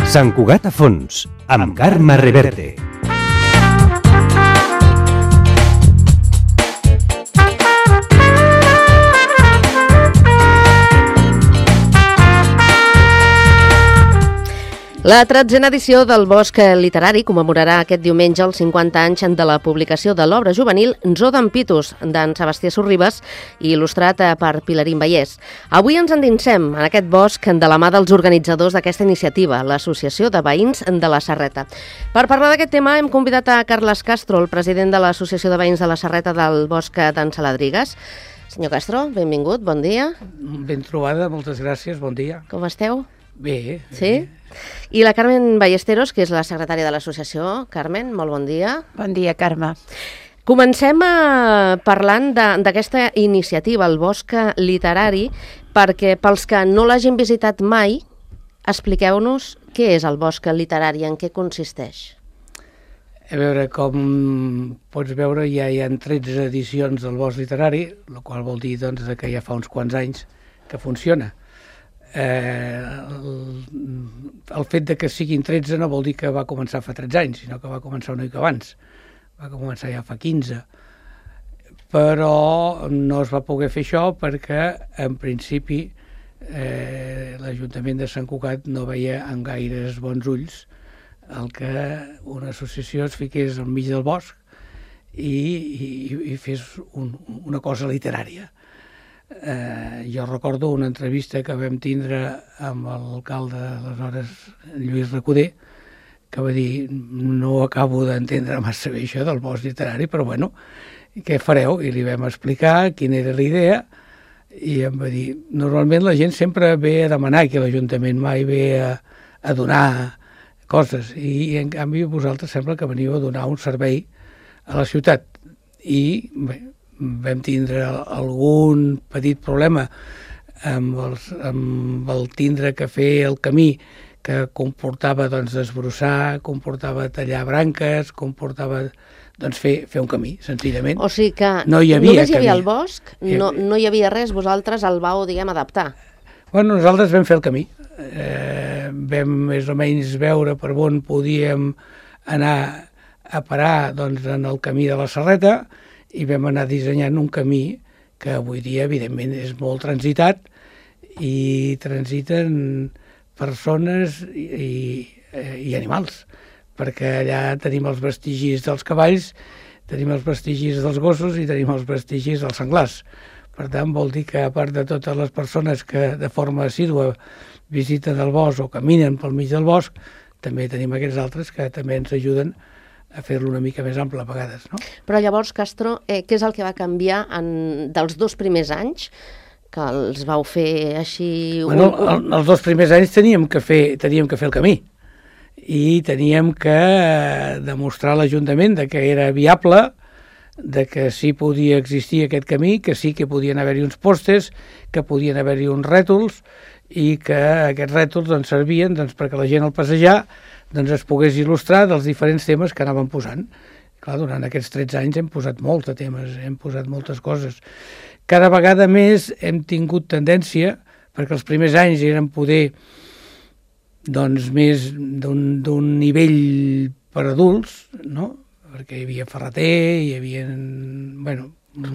Sant Cugat a fons, amb Carme Reverte. La 13a edició del Bosc Literari commemorarà aquest diumenge els 50 anys de la publicació de l'obra juvenil Zoo d'en Pitus, d'en Sebastià Sorribes, i il·lustrat per Pilarín Vallès. Avui ens endinsem en aquest bosc de la mà dels organitzadors d'aquesta iniciativa, l'Associació de Veïns de la Serreta. Per parlar d'aquest tema hem convidat a Carles Castro, el president de l'Associació de Veïns de la Serreta del Bosc d'en Saladrigas. Senyor Castro, benvingut, bon dia. Ben trobada, moltes gràcies, bon dia. Com esteu? Bé. Sí? I la Carmen Ballesteros, que és la secretària de l'associació. Carmen, molt bon dia. Bon dia, Carme. Comencem parlant d'aquesta iniciativa, el Bosc Literari, perquè pels que no l'hagin visitat mai, expliqueu-nos què és el Bosc Literari, en què consisteix. A veure, com pots veure, ja hi ha 13 edicions del Bosc Literari, el qual vol dir doncs, que ja fa uns quants anys que funciona. El fet de que siguin 13 no vol dir que va començar fa 13 anys, sinó que va començar una mica abans. Va començar ja fa 15. Però no es va poder fer això perquè, en principi, l'Ajuntament de Sant Cugat no veia amb gaires bons ulls el que una associació es fiqués al mig del bosc i fes una cosa literària. Jo recordo una entrevista que vam tindre amb l'alcalde aleshores, Lluís Recoder, que va dir: no acabo d'entendre massa bé això del bosc literari, però bueno, què fareu? I li vam explicar quina era la idea i em va dir: normalment la gent sempre ve a demanar aquí a l'Ajuntament, mai ve a donar coses, i en canvi vosaltres sembla que veniu a donar un servei a la ciutat. I bé, vam tindre algun petit problema amb el tindre que fer el camí, que comportava doncs, desbrossar, comportava tallar branques, comportava doncs, fer un camí, senzillament. O sigui que no hi només hi havia el bosc, no hi havia res, vosaltres el vau, adaptar. Bueno, nosaltres vam fer el camí. Vam més o menys veure per on podíem anar a parar doncs, en el camí de la Serreta, i vam anar dissenyant un camí que avui dia, evidentment, és molt transitat i transiten persones i animals, perquè allà tenim els vestigis dels cavalls, tenim els vestigis dels gossos i tenim els vestigis dels senglars. Per tant, vol dir que, a part de totes les persones que de forma assídua visiten el bosc o caminen pel mig del bosc, també tenim aquests altres que també ens ajuden a fer-lo una mica més ample a vegades, no? Però llavors, Castro, què és el que va canviar dels 2 primers anys, que els vau fer així... Bueno, els 2 primers anys teníem que fer el camí i teníem que demostrar a l'Ajuntament que era viable, de que sí podia existir aquest camí, que sí que podien haver-hi uns postes, que podien haver-hi uns rètols i que aquests rètols doncs, servien perquè la gent al passejar doncs es pogués il·lustrar dels diferents temes que anàvem posant. Clar, durant aquests 13 anys hem posat molts de temes, hem posat moltes coses. Cada vegada més hem tingut tendència, perquè els primers anys eren poder doncs, més d'un nivell per adults, no? Perquè hi havia ferreter, hi havia... Bueno,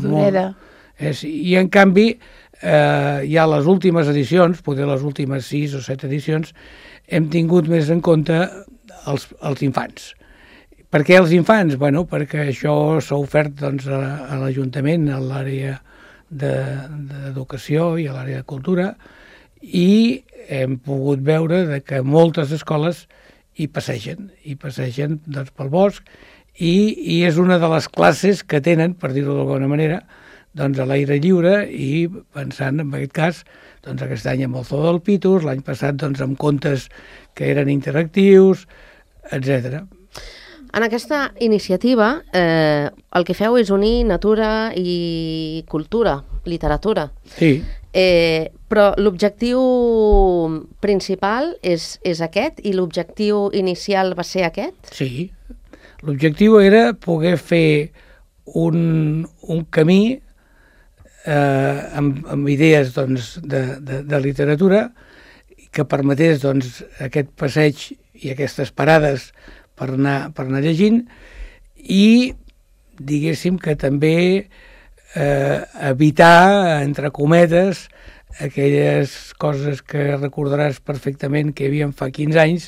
i en canvi, ja les últimes edicions, poder les últimes 6 o 7 edicions, hem tingut més en compte els infants. Per què els infants? Bueno, perquè això s'ha ofert doncs, a l'Ajuntament, a l'àrea d'educació i a l'àrea de cultura, i hem pogut veure que moltes escoles hi passegen doncs, pel bosc, i és una de les classes que tenen, per dir-ho d'alguna manera, doncs, a l'aire lliure, i pensant en aquest cas, doncs, aquest any amb el Zoo del Pitus, l'any passat doncs, amb contes que eren interactius, etc. En aquesta iniciativa el que feu és unir natura i cultura, literatura. Sí. Però l'objectiu principal és aquest i l'objectiu inicial va ser aquest? Sí. L'objectiu era poder fer un camí amb idees doncs, de literatura que permetés doncs, aquest passeig i aquestes parades per anar llegint, i diguéssim que també evitar, entre cometes, aquelles coses que recordaràs perfectament que hi havia fa 15 anys,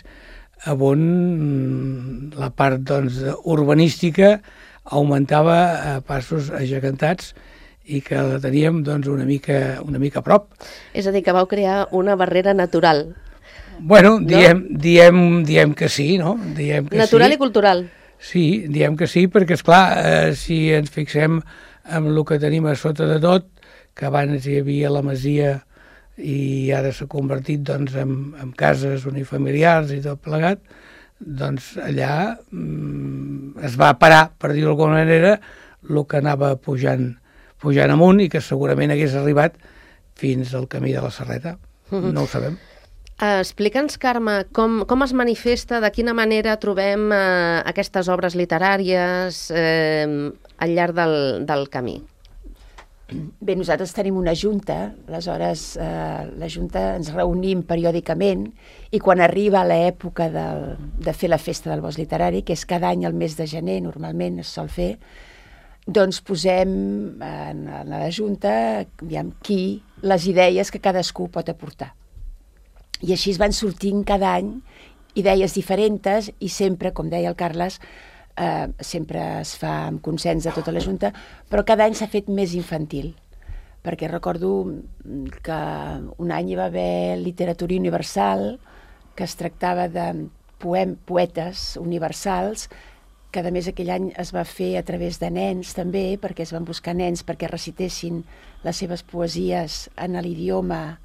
on la part doncs, urbanística augmentava a passos agegantats i que la teníem doncs, una mica a prop. És a dir, que vau crear una barrera natural. Bueno, diem que sí, no? Diem que natural sí. I cultural. Sí, diem que sí, perquè, esclar, si ens fixem en el que tenim a sota de tot, que abans hi havia la masia i ara s'ha convertit doncs, en cases unifamiliars i tot plegat, doncs allà es va parar, per dir-ho d'alguna manera, el que anava pujant amunt i que segurament hagués arribat fins al camí de la Serreta. No ho sabem. Explica'ns, Carme, com es manifesta, de quina manera trobem aquestes obres literàries al llarg del camí? Bé, nosaltres tenim una junta, aleshores la junta ens reunim periòdicament i quan arriba l'època de fer la festa del bosc literari, que és cada any al mes de gener, normalment es sol fer, doncs posem en la junta les idees que cadascú pot aportar. I així es van sortint cada any idees diferents i sempre, com deia el Carles, sempre es fa amb consens de tota la Junta, però cada any s'ha fet més infantil, perquè recordo que un any hi va haver literatura universal, que es tractava de poetes universals, que a més aquell any es va fer a través de nens també, perquè es van buscar nens perquè recitessin les seves poesies en l'idioma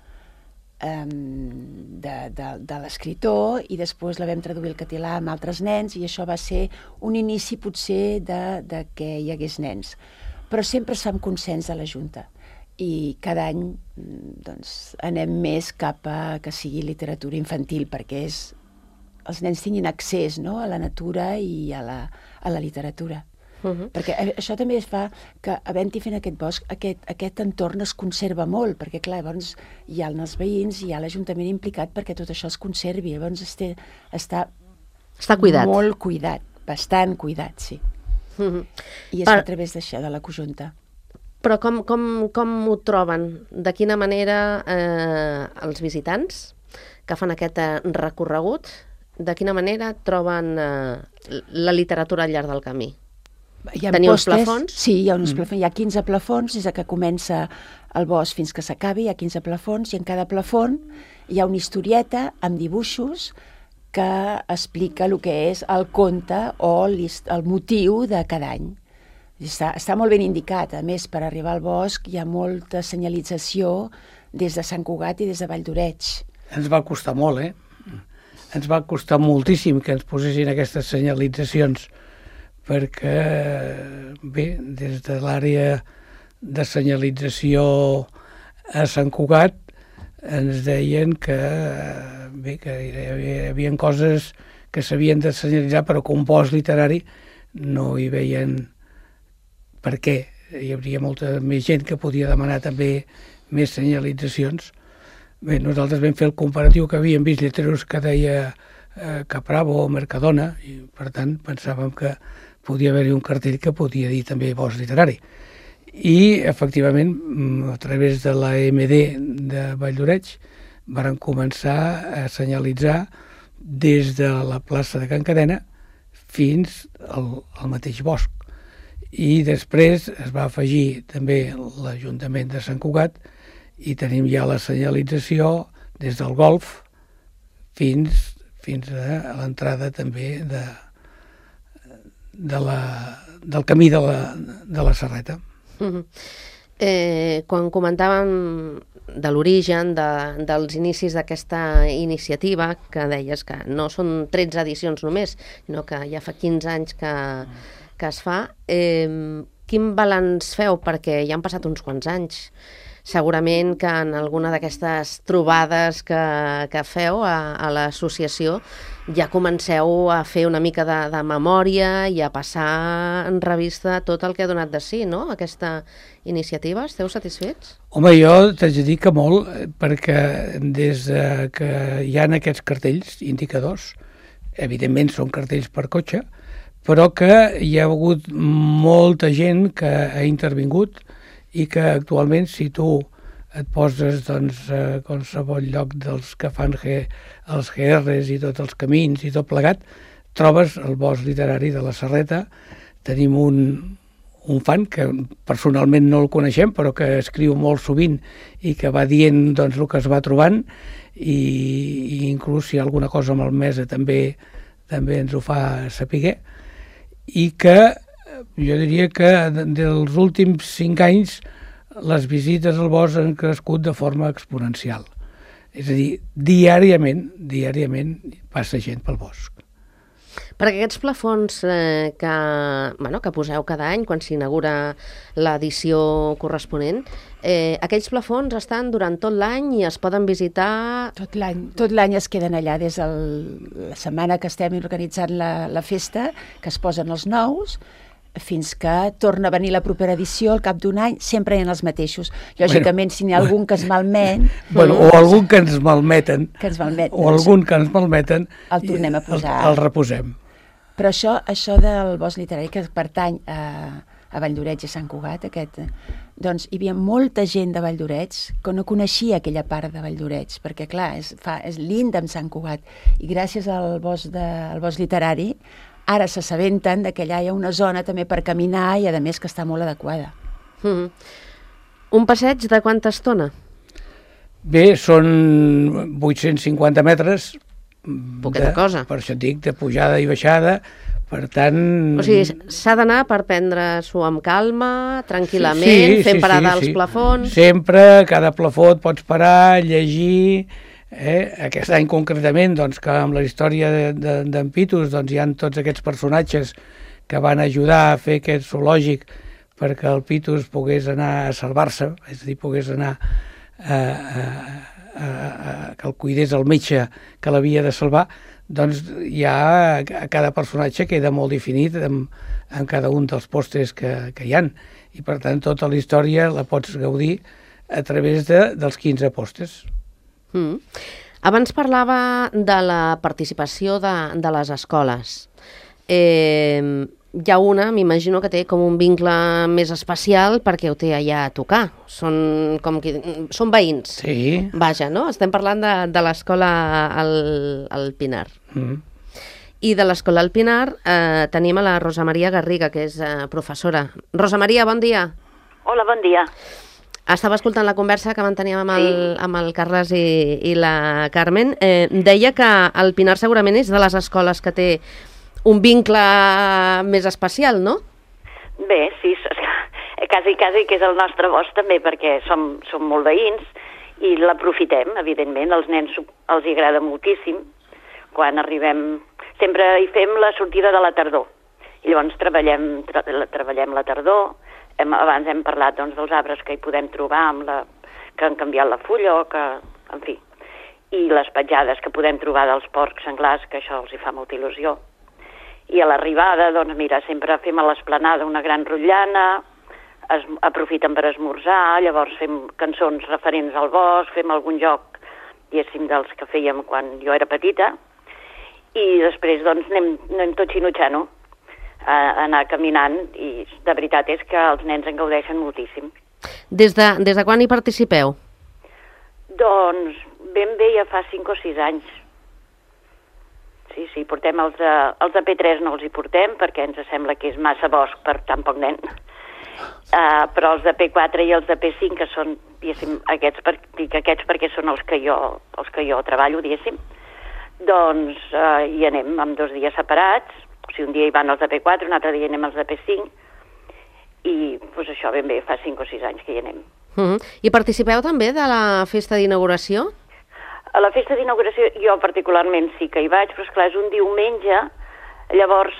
de l'escriptor, i després la vam traduir al català amb altres nens, i això va ser un inici potser de que hi hagués nens. Però sempre es fa amb consens de la Junta i cada any doncs, anem més cap a que sigui literatura infantil, perquè els nens tinguin accés, no?, a la natura i a la literatura. Perquè això també es fa que, havent-hi fent aquest bosc, aquest entorn es conserva molt, perquè clar, llavors hi ha els veïns, hi ha l'Ajuntament implicat perquè tot això es conservi, llavors està cuidat. Molt cuidat, bastant cuidat, sí. I és a través d'això, de la conjunta. Però com ho troben? De quina manera els visitants que fan aquest recorregut, de quina manera troben la literatura al llarg del camí? Teniu uns plafons? Sí, hi ha uns plafons. Hi ha 15 plafons des que comença el bosc fins que s'acabi, hi ha 15 plafons, i en cada plafon hi ha una historieta amb dibuixos que explica el que és el conte o el motiu de cada any. Està molt ben indicat. A més, per arribar al bosc hi ha molta senyalització des de Sant Cugat i des de Vall d'Oreig. Ens va costar molt, Ens va costar moltíssim que ens posessin aquestes senyalitzacions, perquè, bé, des de l'àrea de senyalització a Sant Cugat ens deien que hi havia coses que s'havien de senyalitzar, però que un bosc literari no hi veien per què. Hi hauria molta més gent que podia demanar també més senyalitzacions. Bé, nosaltres vam fer el comparatiu que havíem vist lletreros que deia Capravo o Mercadona, i per tant pensàvem que podia haver-hi un cartell que podia dir també bosc literari. I, efectivament, a través de la MD de Vall d'Oreig varen començar a senyalitzar des de la plaça de Can Cadena fins al mateix bosc. I després es va afegir també l'Ajuntament de Sant Cugat i tenim ja la senyalització des del golf fins a l'entrada també del camí de la Serreta. Quan comentàvem de l'origen, dels inicis d'aquesta iniciativa, que deies que no són 13 edicions només, sinó que ja fa 15 anys que es fa, quin balanç feu? Perquè ja han passat uns quants anys. segurament que en alguna d'aquestes trobades que feu a l'associació ja comenceu a fer una mica de memòria i a passar en revista tot el que ha donat de si, no?, aquesta iniciativa. Esteu satisfets? Home, jo t'haig de dir que molt, perquè des que hi ha aquests cartells indicadors, evidentment són cartells per cotxe, però que hi ha hagut molta gent que ha intervingut i que actualment, si tu et poses a qualsevol lloc dels que fan els GRs i tots els camins i tot plegat, trobes el Bosc Literari de la Serreta. Tenim un fan que personalment no el coneixem, però que escriu molt sovint i que va dient el que es va trobant, i inclús si hi ha alguna cosa malmesa també ens ho fa saber, i que jo diria que dels últims 5 anys les visites al bosc han crescut de forma exponencial. És a dir, diàriament passa gent pel bosc. Perquè aquests plafons que poseu cada any quan s'inaugura l'edició corresponent, aquells plafons estan durant tot l'any i es poden visitar... Tot l'any es queden allà, des de la setmana que estem organitzant la festa, que es posen els nous, fins que torna a venir la propera edició al cap d'un any, sempre hi ha els mateixos. Lògicament, si n'hi ha algun que es malmet... o algun que ens malmeten. Algun que ens malmeten, el tornem a posar. El reposem. Però això del Bosc Literari, que pertany a Valldoreix i a Sant Cugat, doncs hi havia molta gent de Valldoreix que no coneixia aquella part de Valldoreix, perquè clar, és linda amb Sant Cugat, i gràcies al Bosc Literari ara s'assabenten que allà hi ha una zona també per caminar i a més que està molt adequada. Un passeig de quanta estona? Bé, són 850 metres. Poqueta cosa. Per això et dic, de pujada i baixada, per tant... O sigui, s'ha d'anar per prendre-s'ho amb calma, tranquil·lament, fent parada als plafons... Sempre, cada plafó et pots parar, llegir... Aquest any concretament, que amb la història d'en Pitus hi ha tots aquests personatges que van ajudar a fer aquest zoològic perquè el Pitus pogués anar a salvar-se, és a dir, pogués anar que el cuidés el metge que l'havia de salvar, doncs ja cada personatge queda molt definit en cada un dels pòsters que hi ha, i per tant tota la història la pots gaudir a través dels 15 pòsters. Abans parlava de la participació de les escoles. Hi ha una, m'imagino que té com un vincle més especial perquè ho té allà a tocar. Són veïns. Sí. Vaja, no? Estem parlant de l'escola al Pinar. I de l'escola al Pinar tenim a la Rosa Maria Garriga, que és professora. Rosa Maria, bon dia. Hola, bon dia. Estava escoltant la conversa que manteníem amb el Carles i la Carmen. Deia que el Pinar segurament és de les escoles que té un vincle més especial, no? Bé, sí, quasi que és el nostre bosc també, perquè som molt veïns i l'aprofitem, evidentment. Els nens els agrada moltíssim. Quan arribem, sempre hi fem la sortida de la tardor. I llavors treballem la tardor. Abans hem parlat dels arbres que hi podem trobar, que han canviat la fulla, en fi, i les petjades que podem trobar dels porcs senglars, que això els hi fa molta il·lusió. I a l'arribada, sempre fem a l'esplanada una gran rotllana, aprofiten per esmorzar, llavors fem cançons referents al bosc, fem algun joc, diguéssim, dels que fèiem quan jo era petita, i després anem tot xinutxant-ho, a anar caminant, i de veritat és que els nens en gaudeixen moltíssim. Des de quan hi participeu? Doncs ben bé ja fa 5 o 6 anys. Sí, portem els de P3 no els hi portem perquè ens sembla que és massa bosc per tan poc nen. Però els de P4 i els de P5, que són, diguéssim, aquests perquè són els que jo treballo, diguéssim, doncs hi anem amb 2 dies separats. O sigui, un dia hi van els de P4, un altre dia anem els de P5, i doncs això ben bé fa 5 o 6 anys que hi anem. I participeu també de la festa d'inauguració? A la festa d'inauguració jo particularment sí que hi vaig, però esclar, és un diumenge, llavors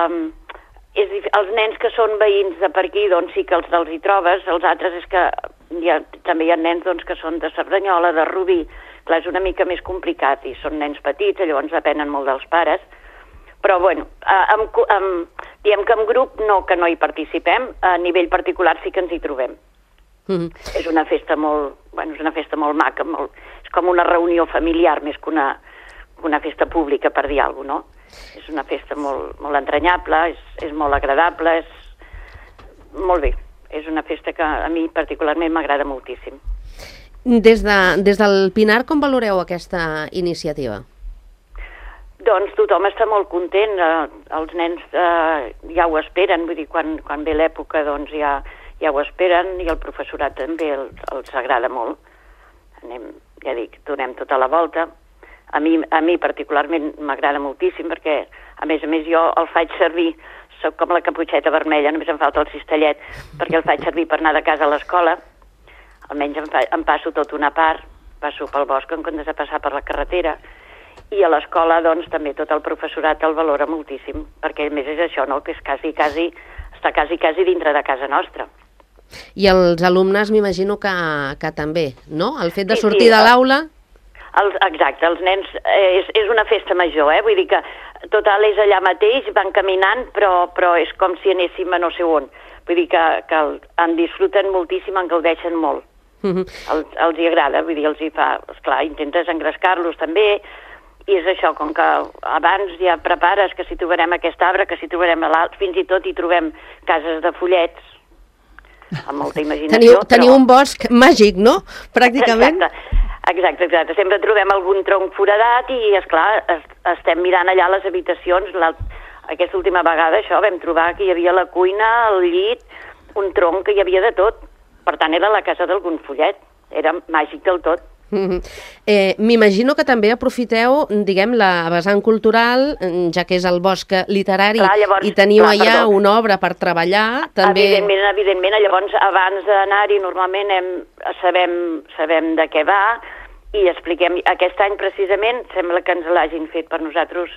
els nens que són veïns de per aquí, doncs sí que els hi trobes, els altres és que també hi ha nens doncs, que són de Cerdanyola, de Rubí. Clar, és una mica més complicat i són nens petits, llavors depenen molt dels pares. Però, bueno, diem que en grup que no hi participem, a nivell particular sí que ens hi trobem. És una festa molt maca, és com una reunió familiar més que una festa pública, per dir alguna cosa, no? És una festa molt entranyable, és molt agradable, és molt bé. És una festa que a mi particularment m'agrada moltíssim. Des del Pinar, com valoreu aquesta iniciativa? Doncs tothom està molt content, els nens ja ho esperen, vull dir, quan ve l'època doncs ja ho esperen i el professorat també els agrada molt. Ja dic, donem tota la volta. A mi particularment m'agrada moltíssim perquè, a més jo el faig servir, soc com la caputxeta vermella, només em falta el cistellet, perquè el faig servir per anar de casa a l'escola, almenys em passo tota una part, passo pel bosc en comptes de passar per la carretera, i a l'escola doncs també tot el professorat el valora moltíssim, perquè a més és això, no?, que és està quasi dintre de casa nostra. I els alumnes m'imagino que també, no? El fet de sortir de l'aula... Exacte, els nens és una festa major, vull dir que total és allà mateix, van caminant, però és com si anéssim a no sé on. Vull dir que en disfruten moltíssim, en gaudeixen molt. Els hi agrada, vull dir, els hi fa... Esclar, intentes engrescar-los també, i és això, com que abans ja prepares que si trobarem aquest arbre, que si trobarem l'altre, fins i tot hi trobem cases de follets, amb molta imaginació. Teniu un bosc màgic, no? Pràcticament. Exacte. Sempre trobem algun tronc foradat i, esclar, estem mirant allà les habitacions. Aquesta última vegada, això, vam trobar que hi havia la cuina, el llit, un tronc que hi havia de tot. Per tant, era la casa d'algun follet. Era màgic del tot. M'imagino que també aprofiteu, diguem, la vessant cultural, ja que és el bosc literari, i teniu allà una obra per treballar. També... Evidentment, llavors abans d'anar-hi normalment sabem de què va i expliquem. Aquest any precisament sembla que ens l'hagin fet per nosaltres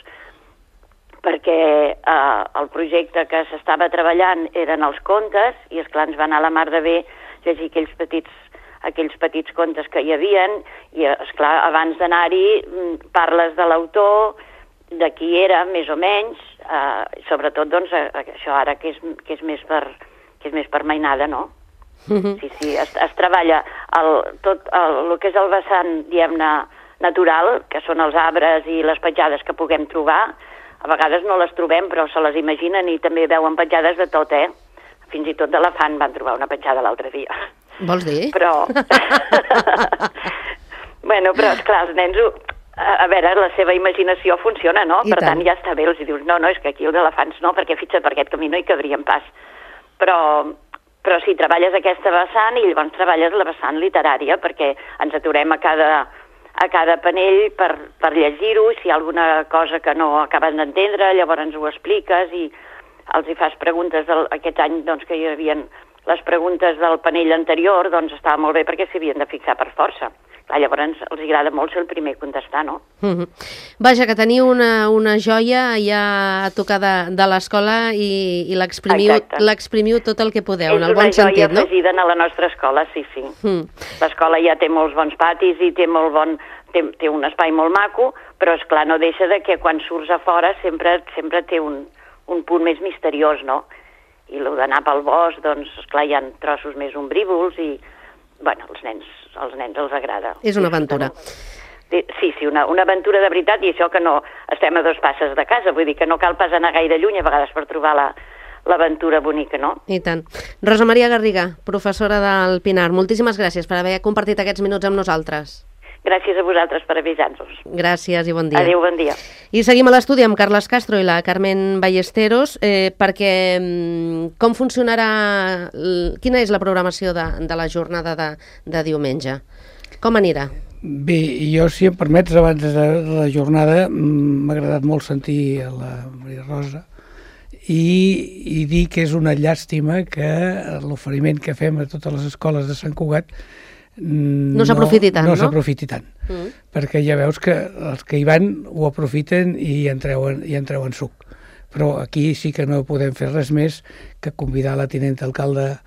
perquè el projecte que s'estava treballant eren els contes i esclar ens va anar la mar de bé llegir aquells petits contes que hi havien i, esclar, abans d'anar-hi parles de l'autor, de qui era, més o menys, sobretot, doncs, això ara que és més per mainada, no? Sí, es treballa tot el que és el vessant, diguem-ne, natural, que són els arbres i les petjades que puguem trobar. A vegades no les trobem, però se les imaginen i també veuen petjades de tot, Fins i tot d'elefant van trobar una petjada l'altre dia. Vols dir? Però... però esclar, els nens, a veure, la seva imaginació funciona, no? Per tant, ja està bé, els dius, no, és que aquí els elefants no, perquè fixa't, per aquest camí no hi cabrien pas. Però sí, treballes aquesta vessant i llavors treballes la vessant literària, perquè ens aturem a cada panell per llegir-ho, si hi ha alguna cosa que no acaben d'entendre, llavors ens ho expliques i els hi fas preguntes. Aquest any, doncs, que hi havia les preguntes del panell anterior, doncs estava molt bé perquè s'hi havien de fixar per força. Clar, llavors els agrada molt ser el primer a contestar, no? Vaja, que teniu una joia ja a tocar de l'escola i l'exprimiu tot el que podeu, en el bon sentit, no? És una joia afegida a la nostra escola, sí. L'escola ja té molts bons patis i té un espai molt maco, però esclar, no deixa de que quan surts a fora sempre té un punt més misteriós, no? I el d'anar pel bosc, doncs, esclar, hi ha trossos més ombrívols i, bueno, als nens els agrada. És una aventura. Sí, una aventura de veritat, i això que no estem a 2 passes de casa, vull dir que no cal pas anar gaire lluny a vegades per trobar l'aventura bonica, no? I tant. Rosa Maria Garriga, professora del Pinar, moltíssimes gràcies per haver compartit aquests minuts amb nosaltres. Gràcies a vosaltres per avisar-nos. Gràcies i bon dia. Adéu, bon dia. I seguim a l'estudi amb Carles Castro i la Carmen Ballesteros, perquè com funcionarà, quina és la programació de la jornada de diumenge? Com anirà? Bé, jo, si em permets, abans de la jornada, m'ha agradat molt sentir a la Maria Rosa i dir que és una llàstima que l'oferiment que fem a totes les escoles de Sant Cugat no s'aprofiti tant, perquè ja veus que els que hi van ho aprofiten i en treuen suc. Però aquí sí que no podem fer res més que convidar la tinent alcalde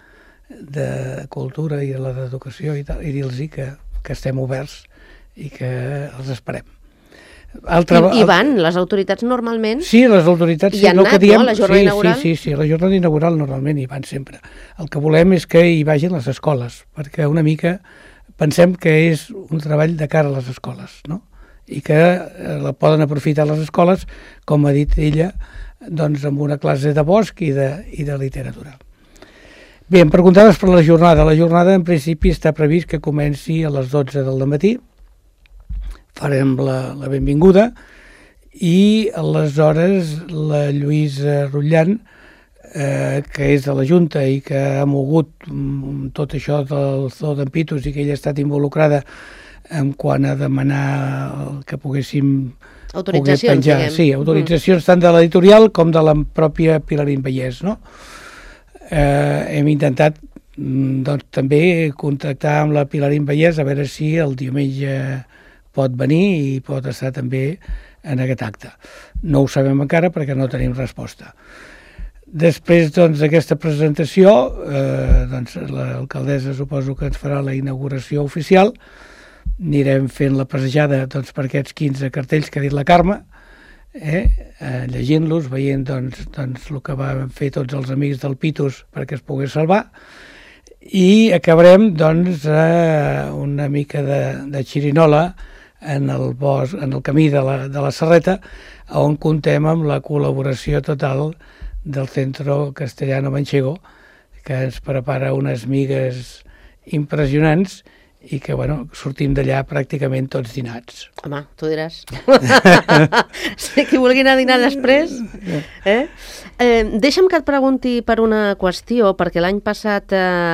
de cultura i de l'educació i dir-los que estem oberts i que els esperem. I van, les autoritats normalment? Sí, les autoritats hi han anat, no?, a la jornada inaugural? Sí, la jornada inaugural normalment hi van sempre. El que volem és que hi vagin les escoles, perquè una mica pensem que és un treball de cara a les escoles, no? I que la poden aprofitar les escoles, com ha dit ella, doncs amb una classe de bosc i de literatura. Bé, em preguntaves per la jornada. La jornada en principi està previst que comenci a les 12 del matí, farem la benvinguda i aleshores la Lluïsa Rutllant, que és de la Junta i que ha mogut tot això del Zoo d'en Pitos i que ella ha estat involucrada en quant a demanar que poguéssim autoritzacions, diguem. Sí, autoritzacions tant de l'editorial com de la pròpia Pilarín Vallès, no? Hem intentat doncs, també contactar amb la Pilarín Vallès a veure si el diumenge pot venir i pot estar també en aquest acte. No ho sabem encara perquè no tenim resposta. Després d'aquesta presentació, l'alcaldessa suposo que ens farà la inauguració oficial, anirem fent la passejada per aquests 15 cartells que ha dit la Carme, llegint-los, veient el que van fer tots els amics del Pitos perquè es pogués salvar, i acabarem una mica de xirinola en el bosc, en el camí de la Serreta, on contem amb la col·laboració total del Centro Castellano Manchego, que ens prepara unes migues impressionants i que, sortim d'allà pràcticament tots dinats. Home, tu diràs. Si qui vulgui anar a dinar després. Deixa'm que et pregunti per una qüestió, perquè l'any passat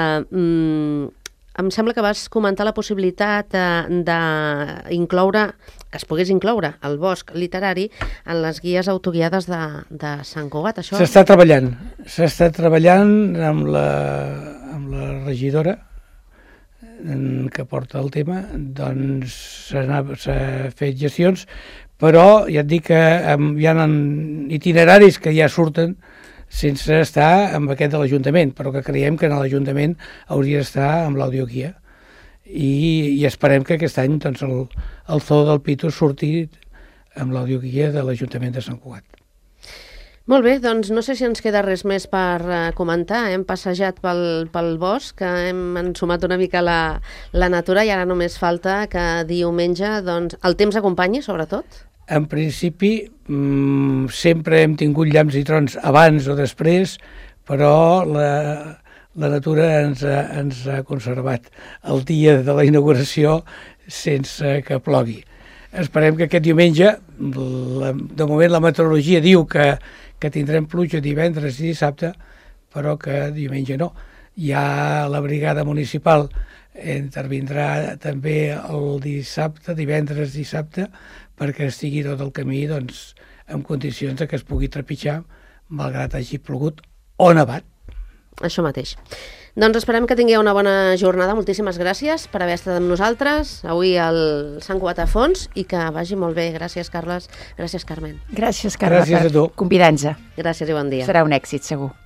em sembla que vas comentar la possibilitat d'incloure, que es pogués incloure el bosc literari en les guies autoguiades de Sant Cugat. Això... S'està treballant amb la regidora que porta el tema, doncs s'ha fet gestions, però ja et dic que hi ha itineraris que ja surten sense estar amb aquest de l'Ajuntament, però que creiem que en l'Ajuntament hauria d'estar amb l'audioguia. I esperem que aquest any el Zoo del Pitos surti amb l'audioguia de l'Ajuntament de Sant Cugat. Molt bé, doncs no sé si ens queda res més per comentar. Hem passejat pel bosc, hem ensumat una mica la natura i ara només falta que diumenge el temps acompanyi, sobretot. En principi, sempre hem tingut llamps i trons abans o després, però la natura ens ha conservat el dia de la inauguració sense que plogui. Esperem que aquest diumenge, de moment la meteorologia diu que tindrem pluja divendres i dissabte, però que diumenge no. Ja la brigada municipal intervindrà també el dissabte, divendres, dissabte, perquè estigui tot el camí en condicions que es pugui trepitjar malgrat hagi plogut o nevat. Això mateix. Doncs esperem que tingueu una bona jornada. Moltíssimes gràcies per haver estat amb nosaltres avui al Sant Cugat a Fons i que vagi molt bé. Gràcies, Carles. Gràcies, Carmen. Gràcies, Carme, per convidar-nos. Gràcies i bon dia. Serà un èxit, segur.